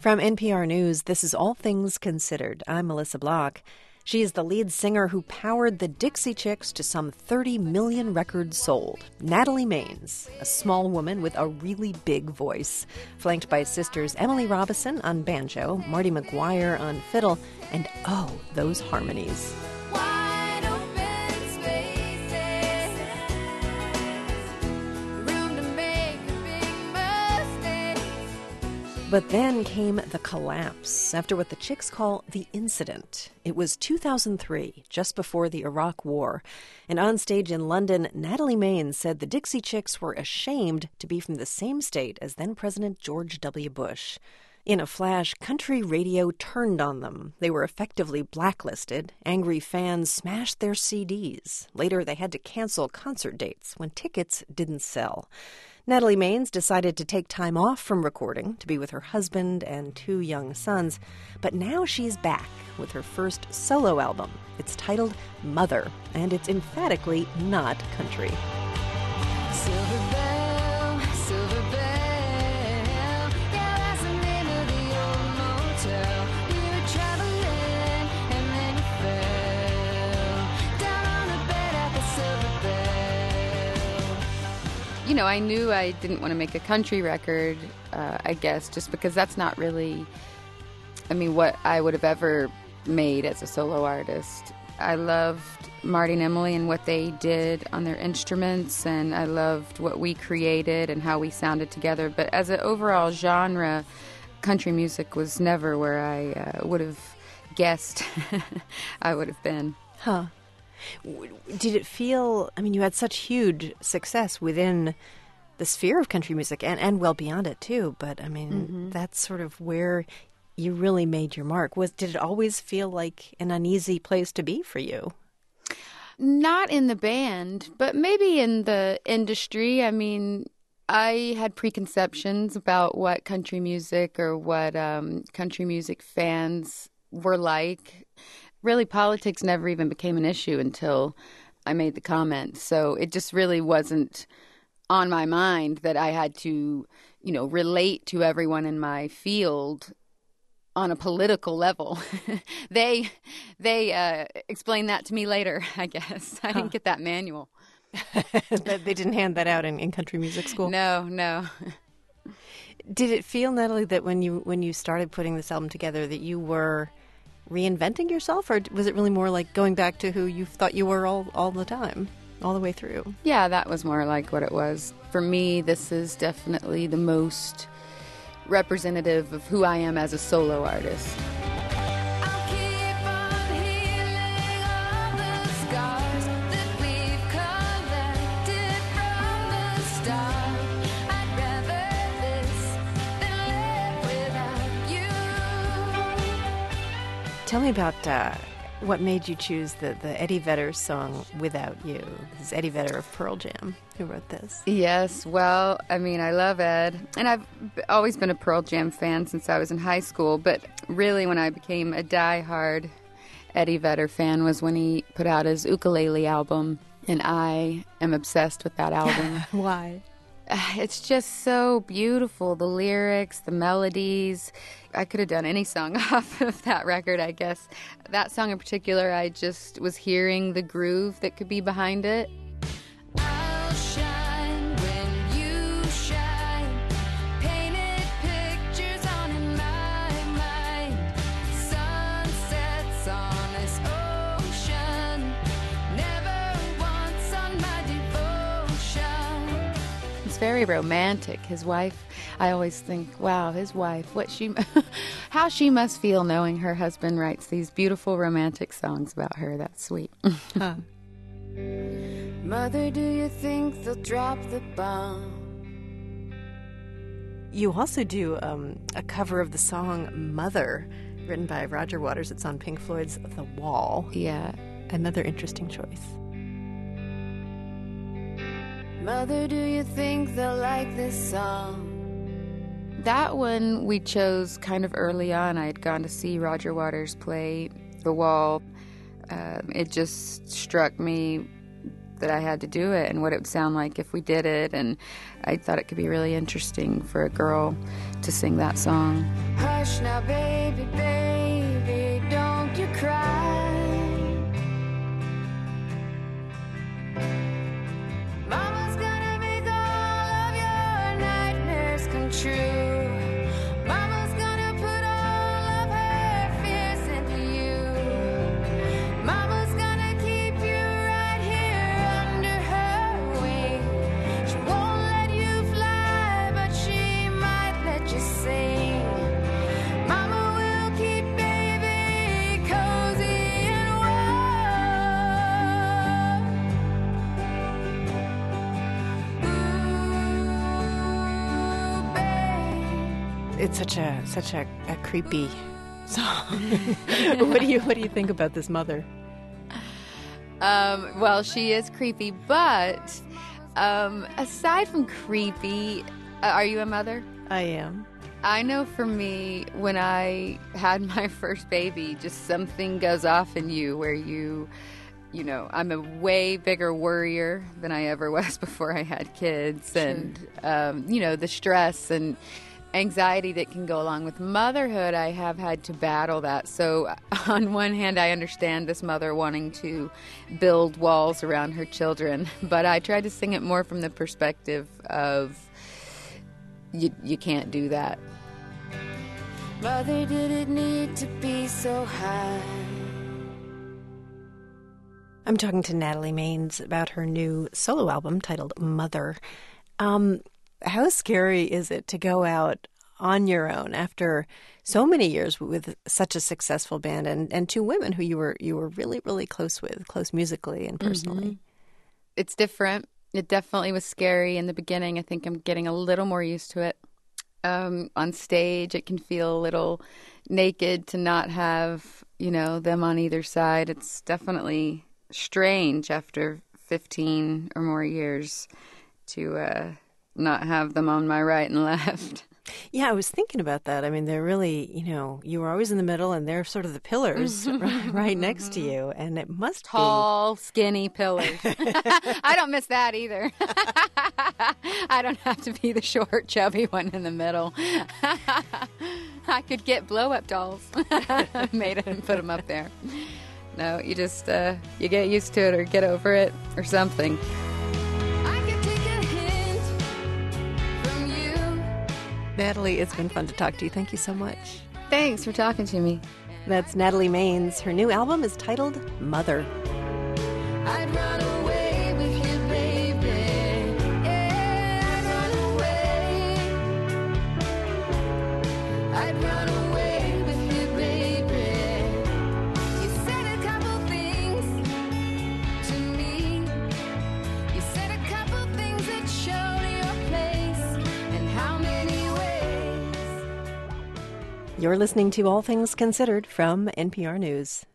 From NPR News, this is All Things Considered. I'm Melissa Block. She is the lead singer who powered the Dixie Chicks to some 30 million records sold. Natalie Maines, a small woman with a really big voice, flanked by sisters Emily Robison on banjo, Marty McGuire on fiddle, and oh, those harmonies. But then came the collapse after what the Chicks call the incident. It was 2003, just before the Iraq War. And on stage in London, Natalie Maines said the Dixie Chicks were ashamed to be from the same state as then-President George W. Bush. In a flash, country radio turned on them. They were effectively blacklisted. Angry fans smashed their CDs. Later, they had to cancel concert dates when tickets didn't sell. Natalie Maines decided to take time off from recording to be with her husband and 2 young sons, but now she's back with her first solo album. It's titled Mother, and it's emphatically not country. Silver bell, yeah, that's the name of the old motel. We were traveling, and then you fell down on the bed at the Silver Bell. You know, I knew I didn't want to make a country record, I guess, just because that's not really, what I would have ever made as a solo artist. I loved Marty and Emily and what they did on their instruments, and I loved what we created and how we sounded together. But as an overall genre, country music was never where I would have guessed I would have been. Huh. Did it feel, you had such huge success within the sphere of country music and well beyond it too, but that's sort of where you really made your mark. Did it always feel like an uneasy place to be for you? Not in the band, but maybe in the industry. I had preconceptions about what country music or what country music fans were like. Really, politics never even became an issue until I made the comment. So it just really wasn't on my mind that I had to, relate to everyone in my field on a political level. They explained that to me later, I guess. I didn't get that manual. They didn't hand that out in country music school? No. Did it feel, Natalie, that when you started putting this album together that you were reinventing yourself, or was it really more like going back to who you thought you were all the time, all the way through? Yeah, that was more like what it was. For me, this is definitely the most representative of who I am as a solo artist. I'll keep on healing all the scars that we've collected from the start. I'd rather this than live without you. Tell me about what made you choose the Eddie Vedder song Without You. This is Eddie Vedder of Pearl Jam who wrote this. Yes, well, I love Ed. And I've always been a Pearl Jam fan since I was in high school. But really, when I became a diehard Eddie Vedder fan was when he put out his Ukulele album. And I am obsessed with that album. Why? It's just so beautiful. The lyrics, the melodies. I could have done any song off of that record, I guess. That song in particular, I just was hearing the groove that could be behind it. I'll shine when you shine. Painted pictures on in my mind. Sunsets on this ocean. Never once on my devotion. It's very romantic. His wife, I always think, wow, his wife, how she must feel knowing her husband writes these beautiful romantic songs about her. That's sweet. Huh. Mother, do you think they'll drop the bomb? You also do a cover of the song Mother, written by Roger Waters. It's on Pink Floyd's The Wall. Yeah. Another interesting choice. Mother, do you think they'll like this song? That one we chose kind of early on. I had gone to see Roger Waters play The Wall. It just struck me that I had to do it and what it would sound like if we did it. And I thought it could be really interesting for a girl to sing that song. Hush now, baby, baby, don't you cry. Mama's gonna make all of your nightmares come true. Mama's gonna put all of her fears into you. Mama's gonna keep you right here under her wing. She won't let you fly, but she might let you sing. Mama will keep baby cozy and warm. Ooh, babe. It's such a creepy song. What do you think about this mother? Well, she is creepy, but aside from creepy, are you a mother? I am. I know for me, when I had my first baby, just something goes off in you where you know, I'm a way bigger worrier than I ever was before I had kids. Sure. And, you know, the stress and anxiety that can go along with motherhood, I have had to battle that. So on one hand, I understand this mother wanting to build walls around her children, but I tried to sing it more from the perspective of you can't do that. Mother, did it need to be so high? I'm talking to Natalie Maines about her new solo album titled Mother. How scary is it to go out on your own after so many years with such a successful band and two women who you were really, really close with, close musically and personally? It's different. It definitely was scary in the beginning. I think I'm getting a little more used to it. On stage, it can feel a little naked to not have, you know, them on either side. It's definitely strange after 15 or more years to not have them on my right and left. Yeah, I was thinking about that. I mean, they're really, you know, you were always in the middle and they're sort of the pillars right next to you. And it must Tall, skinny pillars. I don't miss that either. I don't have to be the short, chubby one in the middle. I could get blow-up dolls made it and put them up there. No, you just, you get used to it or get over it or something. I can take a hint from you. Natalie, it's been fun to talk to you. Thank you so much. Thanks for talking to me. That's Natalie Maines. Her new album is titled Mother. I'd run away with you, baby. Yeah, I'd run away. I'd run away with you, baby. You said a couple things to me. You said a couple things that showed your place and how many ways. You're listening to All Things Considered from NPR News.